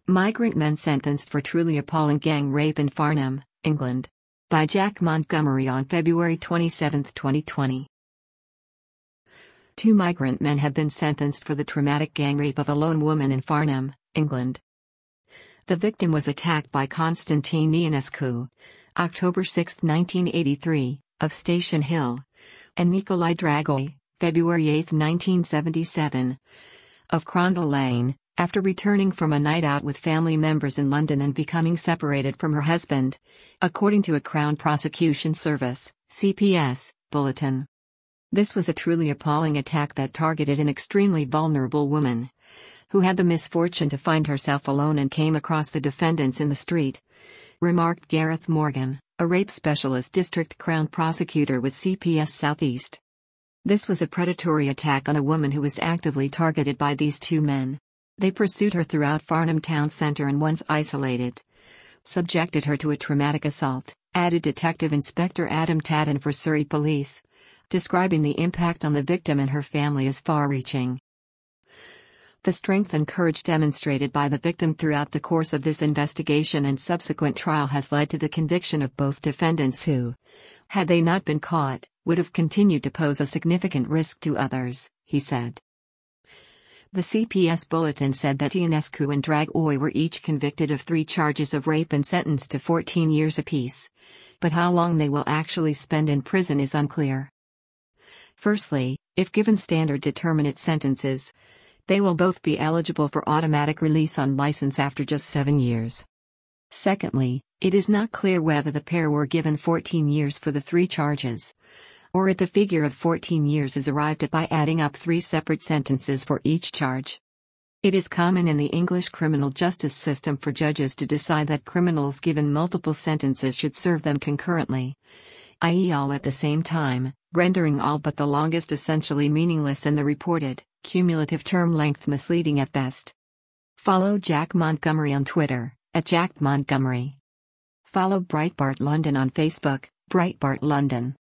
Migrant men sentenced for truly appalling gang rape in Farnham, England. By Jack Montgomery on February 27, 2020. Two migrant men have been sentenced for the traumatic gang rape of a lone woman in Farnham, England. The victim was attacked by Constantine Ionescu, October 6, 1983, of Station Hill, and Nikolai Dragoi, February 8, 1977, of Crondall Lane, after returning from a night out with family members in London and becoming separated from her husband, according to a Crown Prosecution Service (CPS) bulletin. This was a truly appalling attack that targeted an extremely vulnerable woman, who had the misfortune to find herself alone and came across the defendants in the street, remarked Gareth Morgan, a rape specialist district Crown prosecutor with CPS South East. This was a predatory attack on a woman who was actively targeted by these two men. They pursued her throughout Farnham town centre and once isolated, subjected her to a traumatic assault, added Detective Inspector Adam Tadden for Surrey Police, describing the impact on the victim and her family as far-reaching. The strength and courage demonstrated by the victim throughout the course of this investigation and subsequent trial has led to the conviction of both defendants who, had they not been caught, would have continued to pose a significant risk to others, he said. The CPS bulletin said that Ionescu and Dragoi were each convicted of 3 charges of rape and sentenced to 14 years apiece. But how long they will actually spend in prison is unclear. Firstly, if given standard determinate sentences, they will both be eligible for automatic release on license after just 7 years. Secondly, it is not clear whether the pair were given 14 years for the 3 charges, or if the figure of 14 years is arrived at by adding up 3 separate sentences for each charge. It is common in the English criminal justice system for judges to decide that criminals given multiple sentences should serve them concurrently, i.e. all at the same time, rendering all but the longest essentially meaningless and the reported, cumulative term length misleading at best. Follow Jack Montgomery on Twitter, @JackMontgomery. Follow Breitbart London on Facebook, Breitbart London.